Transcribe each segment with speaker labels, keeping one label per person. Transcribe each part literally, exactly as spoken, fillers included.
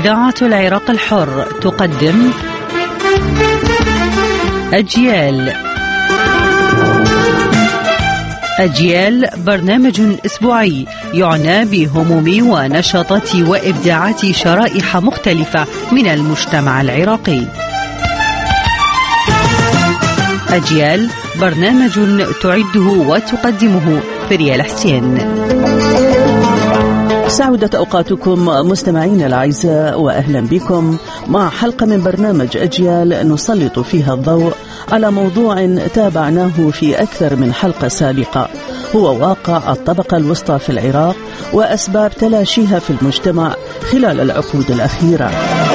Speaker 1: إذاعة العراق الحر تقدم أجيال. أجيال برنامج أسبوعي يعنى بهموم ونشاطات وإبداعات شرائح مختلفة من المجتمع العراقي. أجيال برنامج تعده وتقدمه فريال حسين.
Speaker 2: سعودت أوقاتكم مستمعين الأعزاء، وأهلا بكم مع حلقة من برنامج أجيال نسلط فيها الضوء على موضوع تابعناه في أكثر من حلقة سابقة، هو واقع الطبقة الوسطى في العراق وأسباب تلاشيها في المجتمع خلال العقود الأخيرة.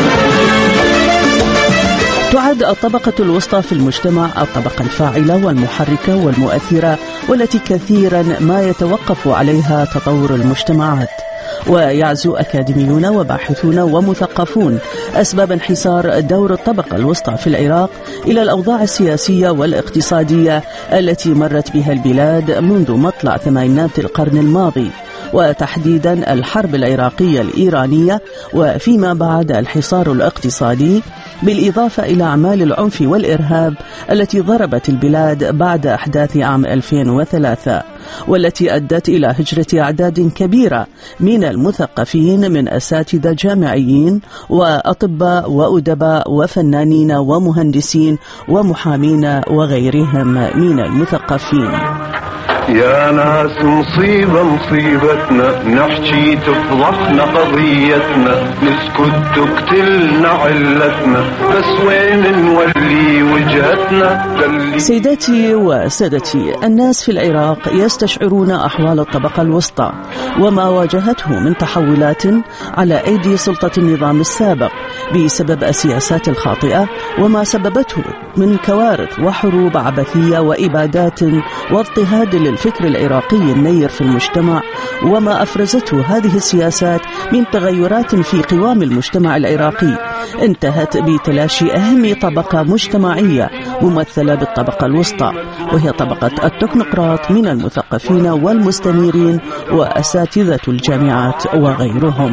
Speaker 2: تعد الطبقة الوسطى في المجتمع الطبقة الفاعلة والمحركة والمؤثرة، والتي كثيرا ما يتوقف عليها تطور المجتمعات. ويعزو أكاديميون وباحثون ومثقفون أسباب انحسار دور الطبقة الوسطى في العراق إلى الأوضاع السياسية والاقتصادية التي مرت بها البلاد منذ مطلع ثمانينات القرن الماضي، وتحديدا الحرب العراقية الإيرانية، وفيما بعد الحصار الاقتصادي، بالإضافة إلى أعمال العنف والإرهاب التي ضربت البلاد بعد أحداث عام ألفين وثلاثة، والتي أدت إلى هجرة أعداد كبيرة من المثقفين من أساتذة جامعيين وأطباء وأدباء وفنانين ومهندسين ومحامين وغيرهم من المثقفين.
Speaker 3: يا ناس مصيبة مصيبتنا، نحكي تفضحنا قضيتنا، نسكت تقتلنا علتنا، بس وين نولي وجهتنا.
Speaker 2: سيداتي وسادتي، الناس في العراق يستشعرون أحوال الطبقة الوسطى وما واجهته من تحولات على أيدي سلطة النظام السابق بسبب السياسات الخاطئة، وما سببته من كوارث وحروب عبثية وإبادات واضطهاد للفكر العراقي النير في المجتمع، وما أفرزته هذه السياسات من تغيرات في قوام المجتمع العراقي انتهت بتلاشي أهم طبقة مجتمعية ممثلة بالطبقة الوسطى، وهي طبقة التكنوقراط من المثقفين والمستنيرين وأساتذة الجامعات وغيرهم.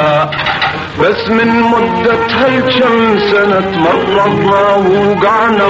Speaker 3: بس من مدة هالكم سنة تمرضنا ووقعنا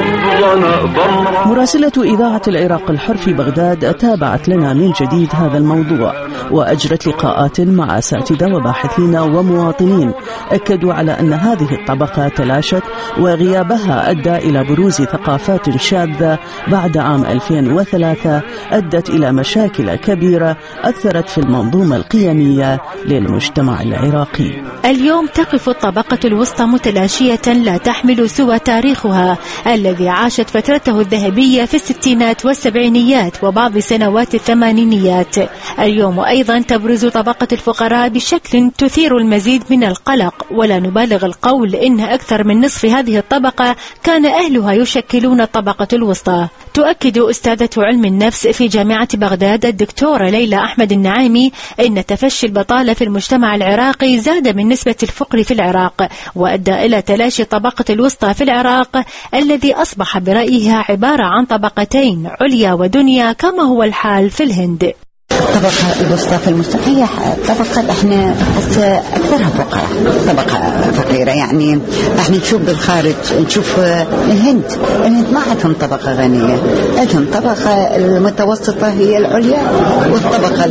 Speaker 3: بضنا.
Speaker 2: مراسلة إذاعة العراق الحر في بغداد تابعت لنا من جديد هذا الموضوع، وأجرت لقاءات مع أساتذة وباحثين ومواطنين أكدوا على أن هذه الطبقة تلاشت، وغيابها أدى إلى بروز ثقافات شاذة بعد عام ألفين وثلاثة أدت إلى مشاكل كبيرة أثرت في المنظومة القيمية للمجتمع العراقي.
Speaker 4: اليوم تقف الطبقة الوسطى متلاشية لا تحمل سوى تاريخها الذي عاشت فترته الذهبية في الستينات والسبعينيات وبعض سنوات الثمانينيات. اليوم أيضا تبرز طبقة الفقراء بشكل تثير المزيد من القلق، ولا نبالغ القول إن أكثر من نصف هذه الطبقة كان أهلها يشكلون الطبقة الوسطى. تؤكد أستاذة علم النفس في جامعة بغداد الدكتورة ليلى أحمد النعيمي إن تفشي البطالة في المجتمع العراقي زاد من نسبة الفقر في العراق، وأدى إلى تلاشي طبقة الوسطى في العراق الذي أصبح برأيها عبارة عن طبقتين عليا ودنيا كما هو الحال في الهند.
Speaker 5: الطبقة الوسطى في المجتمع هي طبقة احنا أكثرها فقراء، طبقة فقيرة. يعني احنا نشوف بالخارج، نشوف الهند الهند ما عندهم طبقة غنية، عندهم طبقة المتوسطة هي العليا، والطبقة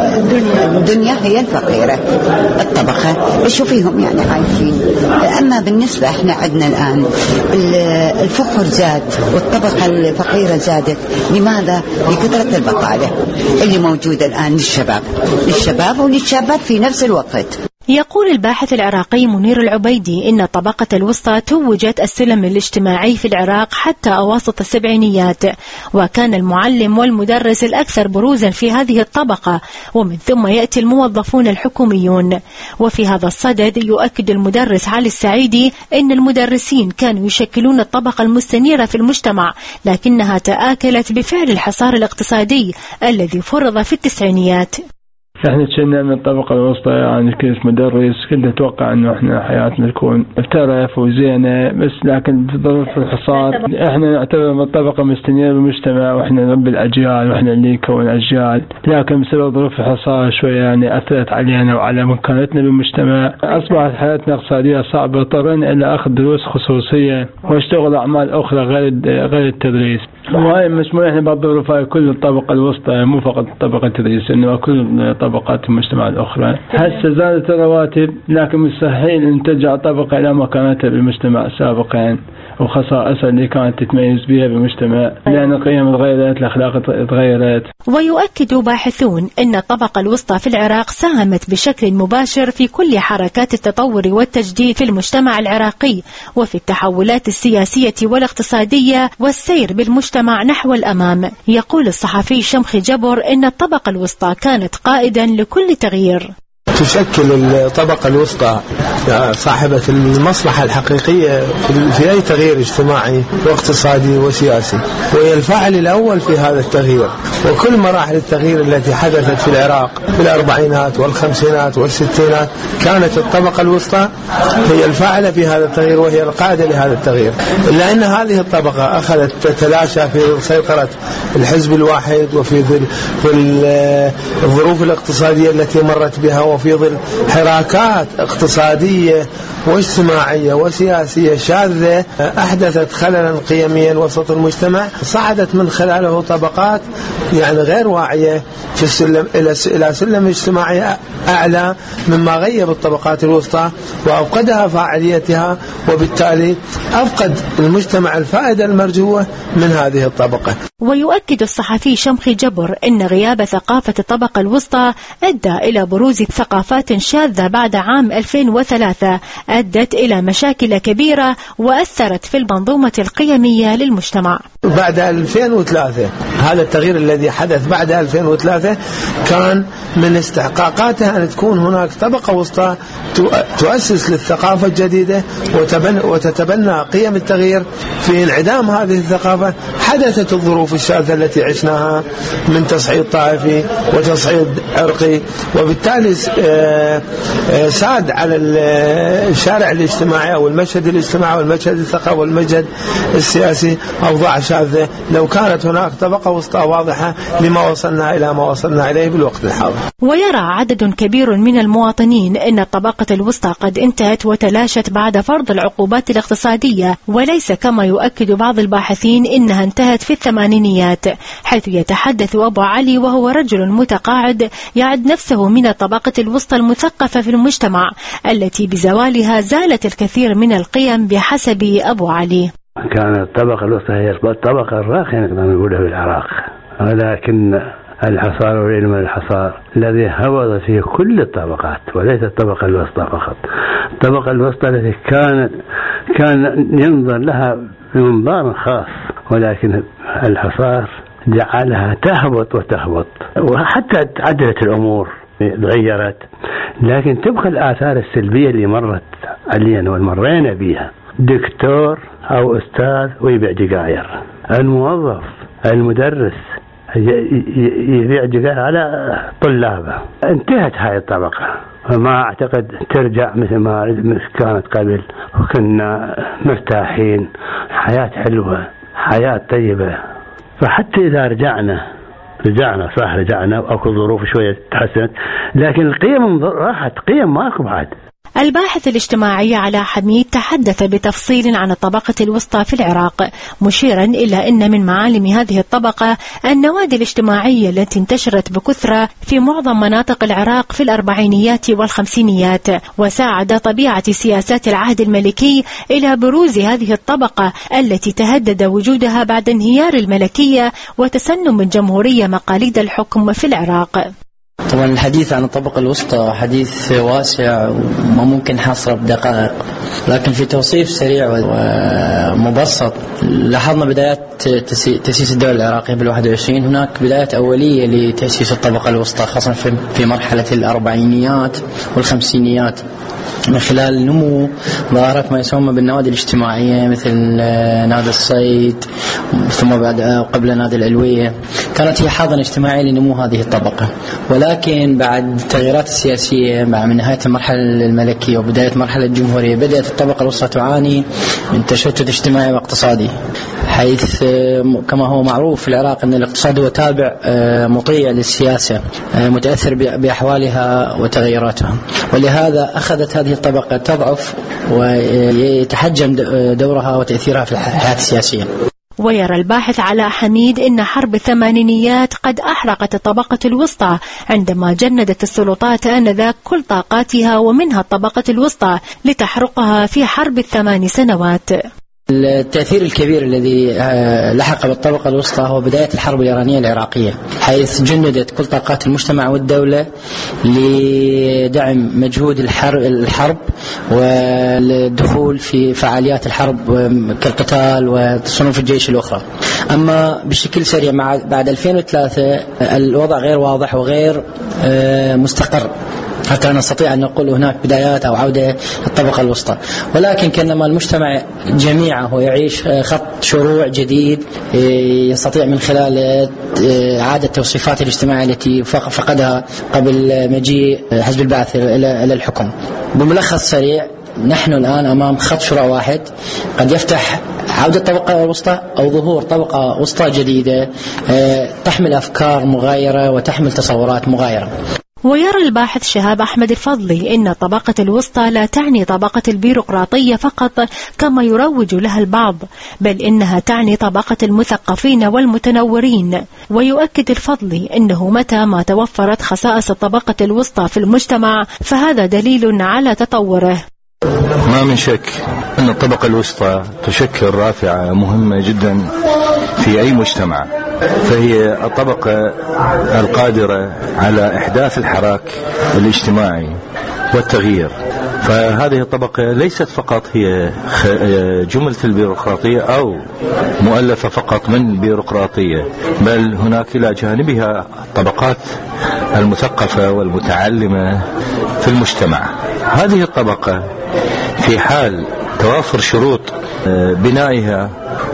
Speaker 5: الدنيا هي الفقيرة. الطبقة شوفيهم يعني عايشين. أما بالنسبة احنا عندنا الآن الفقر زاد والطبقة الفقيرة زادت. لماذا؟ لكثرة البطالة اللي موجودة الآن للشباب للشباب وللشابات في نفس الوقت.
Speaker 4: يقول الباحث العراقي منير العبيدي إن الطبقة الوسطى توجت السلم الاجتماعي في العراق حتى أواسط السبعينيات، وكان المعلم والمدرس الأكثر بروزا في هذه الطبقة، ومن ثم يأتي الموظفون الحكوميون. وفي هذا الصدد يؤكد المدرس علي السعيدي إن المدرسين كانوا يشكلون الطبقة المستنيرة في المجتمع، لكنها تآكلت بفعل الحصار الاقتصادي الذي فرض في التسعينيات.
Speaker 6: احنا كنا من الطبقة الوسطى، يعني كنت مدرس، كنت اتوقع انه احنا حياتنا تكون ترف وزينة، بس لكن في ظروف الحصار احنا نعتبر من الطبقة مستنيرة بالمجتمع، واحنا نربي الاجيال واحنا اللي نكون اجيال، لكن بسبب ظروف الحصار شوية يعني اثرت علينا وعلى مكانتنا بالمجتمع. اصبحت حياتنا اقتصادية صعبة، اضطرينا الى اخذ دروس خصوصية واشتغل اعمال اخرى غير غير التدريس. وهاي مش مو احنا بالظروف هاي كل الطبقة الوسطى، مو فقط طبقة التدريس، انما كل طبقات المجتمع الاخرى. هسه زادت الرواتب، لكن مستحيل ان ترجع طبقة الى مكانتها بالمجتمع سابقا وخصائصها اللي كانت تتميز بها بالمجتمع، لان القيم تغيرت، الاخلاق تغيرت.
Speaker 4: ويؤكد باحثون ان الطبقة الوسطى في العراق ساهمت بشكل مباشر في كل حركات التطور والتجديد في المجتمع العراقي، وفي التحولات السياسية والاقتصادية والسير بالمجتمع نحو الامام. يقول الصحفي شمخي جبر ان الطبقة الوسطى كانت قائدا لكل تغيير.
Speaker 7: تشكل الطبقة الوسطى صاحبة المصلحة الحقيقية في أي تغيير اجتماعي واقتصادي وسياسي، وهي الفاعل الأول في هذا التغيير. وكل مراحل التغيير التي حدثت في العراق في الأربعينات والخمسينات والستينات كانت الطبقة الوسطى هي الفاعلة في هذا التغيير وهي القائدة لهذا التغيير، إلا أن هذه الطبقة أخذت تتلاشى في سيطرة الحزب الواحد وفي ظل الظروف الاقتصادية التي مرت بها، وفي ظل حراكات اقتصادية واجتماعية وسياسية شاذة أحدثت خللا قيميا وسط المجتمع، صعدت من خلاله طبقات يعني غير واعية في السلم إلى سلم اجتماعي أعلى مما غيب الطبقات الوسطى وأفقدها فاعليتها، وبالتالي أفقد المجتمع الفائدة المرجوة من هذه الطبقة.
Speaker 4: ويؤكد الصحفي شمخي جبر أن غياب ثقافة الطبقة الوسطى أدى إلى بروز ثقافات شاذة بعد عام ألفين وثلاثة أدت إلى مشاكل كبيرة وأثرت في المنظومة القيمية للمجتمع.
Speaker 7: بعد ألفين وثلاثة هذا التغيير الذي حدث بعد ألفين وثلاثة كان من استحقاقاتها أن تكون هناك طبقة وسطى تؤسس للثقافة الجديدة وتتبنى قيم التغيير. في انعدام هذه الثقافة حدثت الظروف الشاذة التي عشناها من تصعيد طائفي وتصعيد عرقي، وبالتالي ساد على الشارع الاجتماعي أو المشهد الاجتماعي والمشهد الثقافي والمشهد السياسي أوضاع شاذة. لو كانت هناك طبقة وسطى واضحة لما وصلنا إلى ما وصلنا إليه بالوقت الحاضر.
Speaker 4: ويرى عدد كبير من المواطنين أن الطبقة الوسطى قد انتهت وتلاشت بعد فرض العقوبات الاقتصادية، وليس كما يؤكد بعض الباحثين إنها انتهت في الثمانينيات، حيث يتحدث أبو علي وهو رجل متقاعد يعد نفسه من الطبقة الوسطى المثقفة في المجتمع التي بزوالها زالت الكثير من القيم بحسب أبو علي.
Speaker 8: كانت الطبقة الوسطى هي الطبقة الراقية نقدر نقولها في العراق، ولكن الحصار والعلم من الحصار الذي هوض فيه كل الطبقات وليس الطبقة الوسطى فقط. الطبقة الوسطى التي كانت كان ينظر لها بمنظار خاص، ولكن الحصار جعلها تهبط وتهبط، وحتى تعدلت الأمور تغيرت، لكن تبقى الآثار السلبية اللي مرت علينا والمرينا بيها. دكتور أو أستاذ ويبيع دقاير، الموظف المدرس يبيع دقاير على طلابه. انتهت هاي الطبقة، فما أعتقد ترجع مثل ما كانت قبل، وكنا مرتاحين، حياة حلوة، حياة طيبة. فحتى إذا رجعنا رجعنا صح رجعنا أو ظروف شوية تحسنت، لكن القيم راحت، قيم ماكو بعد.
Speaker 4: الباحث الاجتماعي علاء حميد تحدث بتفصيل عن الطبقة الوسطى في العراق، مشيرا إلى أن من معالم هذه الطبقة النوادي الاجتماعية التي انتشرت بكثرة في معظم مناطق العراق في الأربعينيات والخمسينيات، وساعد طبيعة سياسات العهد الملكي إلى بروز هذه الطبقة التي تهدد وجودها بعد انهيار الملكية وتسنم الجمهورية مقاليد الحكم في العراق.
Speaker 9: طبعا الحديث عن الطبقة الوسطى حديث واسع وما ممكن حصره بدقائق، لكن في توصيف سريع ومبسط، لاحظنا بدايات تأسيس الدولة العراقية بالواحد وعشرين هناك بدايات أولية لتأسيس الطبقة الوسطى، خاصة في مرحلة الأربعينيات والخمسينيات، من خلال نمو ظاهرة ما يسمى بالنوادي الاجتماعية مثل نادي الصيد، ثم بعد قبل نادي العلوية، كانت هي حاضنة اجتماعية لنمو هذه الطبقة. ولكن بعد التغييرات السياسية مع من نهاية المرحلة الملكية وبداية مرحلة الجمهورية بدأت الطبقة الوسطى تعاني من تشتت اجتماعي واقتصادي، حيث كما هو معروف في العراق أن الاقتصاد هو تابع مطيع للسياسة، متأثر بأحوالها وتغيراتها، ولهذا أخذت هذه الطبقة تضعف ويتحجم دورها وتأثيرها في الحياة السياسية.
Speaker 4: ويرى الباحث علاء حميد أن حرب الثمانينيات قد أحرقت الطبقة الوسطى عندما جندت السلطات آنذاك كل طاقاتها ومنها الطبقة الوسطى لتحرقها في حرب الثمان سنوات.
Speaker 9: التأثير الكبير الذي لحق بالطبقة الوسطى هو بداية الحرب الإيرانية العراقية، حيث جندت كل طاقات المجتمع والدولة لدعم مجهود الحرب والدخول في فعاليات الحرب كالقتال وتصنيف الجيش الأخرى. أما بشكل سريع مع بعد ألفين وثلاثة الوضع غير واضح وغير مستقر حتى نستطيع أن نقول هناك بدايات أو عودة الطبقة الوسطى، ولكن كأنما المجتمع جميعه يعيش خط شروع جديد يستطيع من خلال إعادة توصيفات الاجتماع التي فقدها قبل مجيء حزب البعث إلى الحكم. بملخص سريع، نحن الآن أمام خط شروع واحد قد يفتح عودة الطبقة الوسطى أو ظهور طبقة وسطى جديدة تحمل أفكار مغايرة وتحمل تصورات مغايرة.
Speaker 4: ويرى الباحث شهاب أحمد الفضلي إن الطبقة الوسطى لا تعني طبقة البيروقراطية فقط كما يروج لها البعض، بل إنها تعني طبقة المثقفين والمتنورين. ويؤكد الفضلي إنه متى ما توفرت خصائص الطبقة الوسطى في المجتمع فهذا دليل على تطوره.
Speaker 10: ما من شك أن الطبقة الوسطى تشكل رافعة مهمة جدا في أي مجتمع، فهي الطبقة القادرة على إحداث الحراك الاجتماعي والتغيير. فهذه الطبقة ليست فقط هي جملة البيروقراطية أو مؤلفة فقط من البيروقراطية، بل هناك إلى جانبها الطبقات المثقفة والمتعلمة في المجتمع. هذه الطبقة في حال توافر شروط بنائها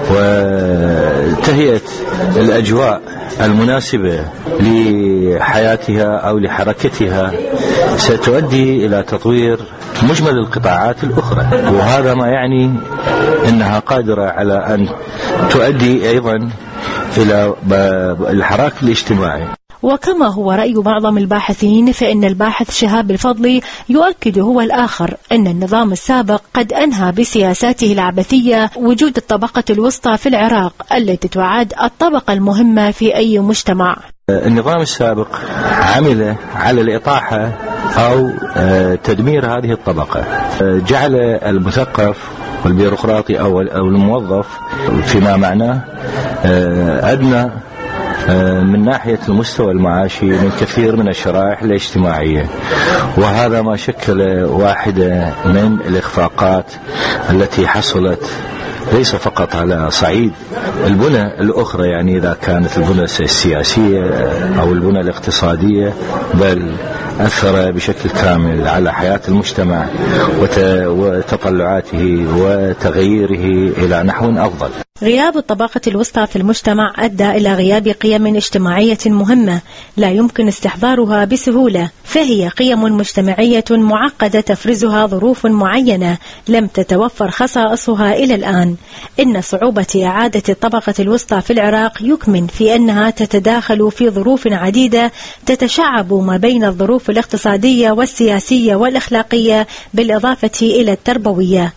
Speaker 10: وتهيئة الأجواء المناسبة لحياتها أو لحركتها ستؤدي إلى تطوير مجمل القطاعات الأخرى، وهذا ما يعني أنها قادرة على أن تؤدي أيضا إلى الحراك الاجتماعي.
Speaker 4: وكما هو رأي معظم الباحثين، فإن الباحث شهاب الفضلي يؤكد هو الآخر أن النظام السابق قد أنهى بسياساته العبثية وجود الطبقة الوسطى في العراق التي تعد الطبقة المهمة في أي مجتمع.
Speaker 10: النظام السابق عمل على الإطاحة أو تدمير هذه الطبقة، جعل المثقف والبيروقراطي أو الموظف فيما معناه أدنى من ناحية المستوى المعاشي من كثير من الشرائح الاجتماعية، وهذا ما شكل واحدة من الإخفاقات التي حصلت ليس فقط على صعيد البنى الأخرى، يعني إذا كانت البنى السياسية أو البنى الاقتصادية، بل أثر بشكل كامل على حياة المجتمع وتطلعاته وتغييره إلى نحو أفضل.
Speaker 4: غياب الطبقة الوسطى في المجتمع أدى إلى غياب قيم اجتماعية مهمة لا يمكن استحضارها بسهولة، فهي قيم مجتمعية معقدة تفرزها ظروف معينة لم تتوفر خصائصها إلى الآن. إن صعوبة إعادة الطبقة الوسطى في العراق يكمن في أنها تتداخل في ظروف عديدة تتشعب ما بين الظروف الاقتصادية والسياسية والأخلاقية بالإضافة إلى التربوية.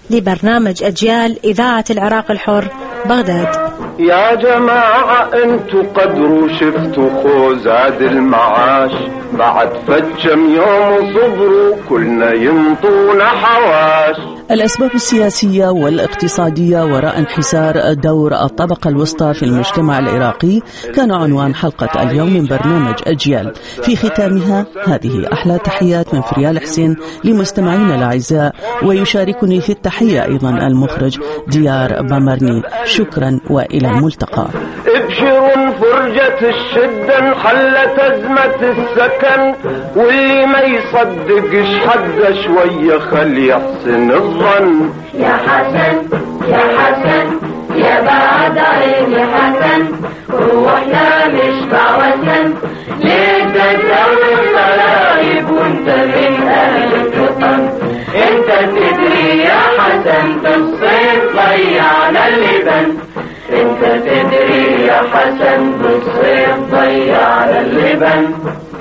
Speaker 4: لبرنامج أجيال إذاعة العراق الحر، بغداد.
Speaker 3: يا جماعة انتو قدروا شفتوا خوزاد المعاش، بعد فتشم يوم صبروا كلنا ينطونا حواش.
Speaker 2: الأسباب السياسية والاقتصادية وراء انحسار دور الطبقة الوسطى في المجتمع العراقي كان عنوان حلقة اليوم من برنامج أجيال. في ختامها هذه أحلى تحيات من فريال حسين لمستمعينا الأعزاء، ويشاركني في التحية أيضا المخرج ديار بامرني. شكرا وإلى الملتقى.
Speaker 3: ابشروا فرجة الشدة انحلت أزمة السكن، واللي ما يصدقش حد شوية خلي يحسن الظن.
Speaker 11: يا حسن يا حسن يا بعد عين يا حسن، روحنا مش بعوسن، ليه تدور الطلايب وانت من أهل الوطن. انت تدري يا حسن بالصيف ضيعنا اللبن، انت تدري يا حسن بالصيف ضيعنا اللبن.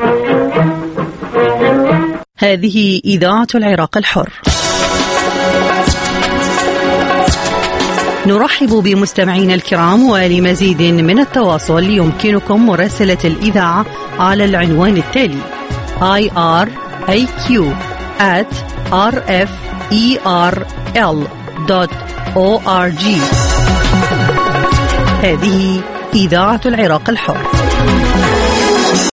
Speaker 1: هذه إذاعة العراق الحر. نرحب بمستمعينا الكرام، ولمزيد من التواصل يمكنكم مراسلة الإذاعة على العنوان التالي آي آر إيه كيو آت آر إف إي آر إل دوت أو آر جي. هذه إذاعة العراق الحر.